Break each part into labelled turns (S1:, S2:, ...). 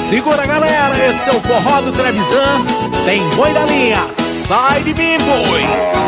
S1: Segura, galera, esse é o forró do Trevisan. Tem boi na linha, sai de mim, boi.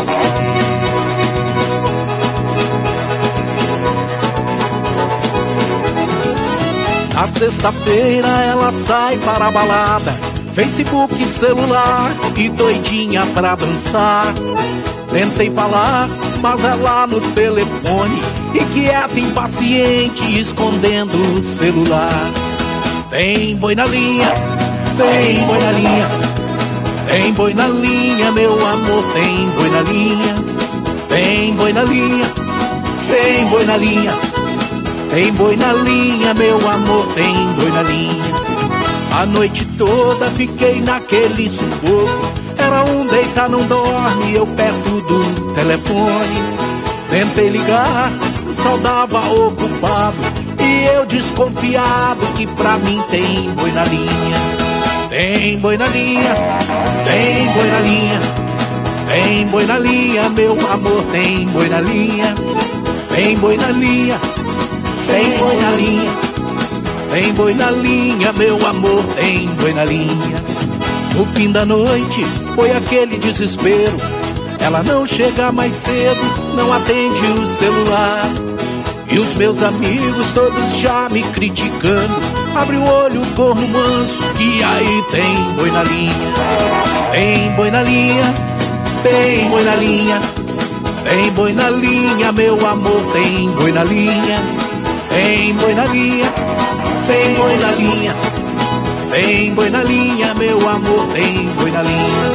S1: Na sexta-feira ela sai para a balada, Facebook, celular e doidinha pra dançar. Tentei falar, mas ela no telefone, inquieta, impaciente, escondendo o celular. Tem boi na linha, tem boi na linha, tem boi na linha, meu amor, tem boi na linha. Tem boi na linha, tem boi na linha, tem boi na linha, meu amor, tem boi na linha. A noite toda fiquei naquele sufoco, era um deitar não dorme, eu perto do telefone. Tentei ligar, só dava ocupado, e eu desconfiado que pra mim tem boi na linha. Tem boi na linha, tem boi na linha, tem boi na linha, meu amor, tem boi na linha. Tem boi na linha, tem boi na linha, tem boi na linha, meu amor, tem boi na linha. No fim da noite foi aquele desespero, ela não chega mais cedo, não atende o celular. E os meus amigos todos já me criticando, abre o olho, corno manso, que aí tem boi na linha. Tem boi na linha, tem boi na linha, tem boi na linha, meu amor, tem boi na linha. Tem boi na linha, tem boi na linha, tem boi na linha, meu amor, tem boi na linha.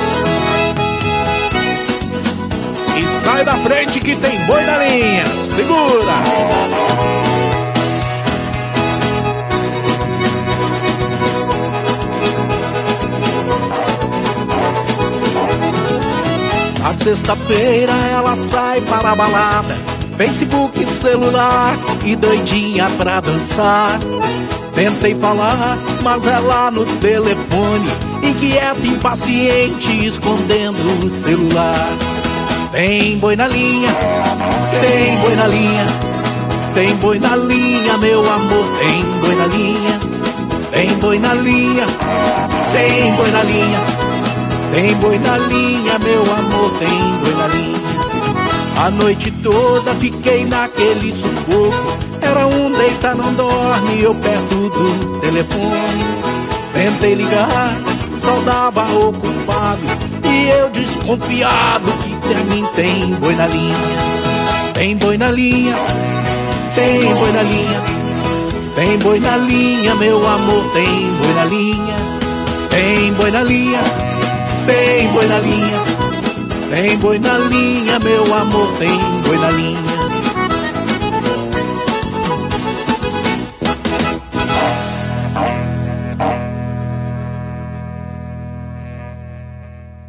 S1: E sai da frente que tem boi na linha, segura! Na sexta-feira ela sai para a balada, Facebook, celular e doidinha pra dançar. Tentei falar, mas ela no telefone, inquieta, impaciente, escondendo o celular. Tem boi na linha, tem boi na linha, tem boi na linha, meu amor, tem boi na linha. Tem boi na linha, tem boi na linha, tem boi na linha, meu amor, tem boi na linha. A noite toda fiquei naquele sufoco, era um deita não dorme, eu perto do telefone. Tentei ligar, só dava ocupado, e eu desconfiado que pra mim tem boi na linha. Tem boi na linha, tem boi na linha, tem boi na linha, meu amor, tem boi na linha. Tem boi na linha, tem boi na linha, tem boi na linha, meu amor, tem boi na linha.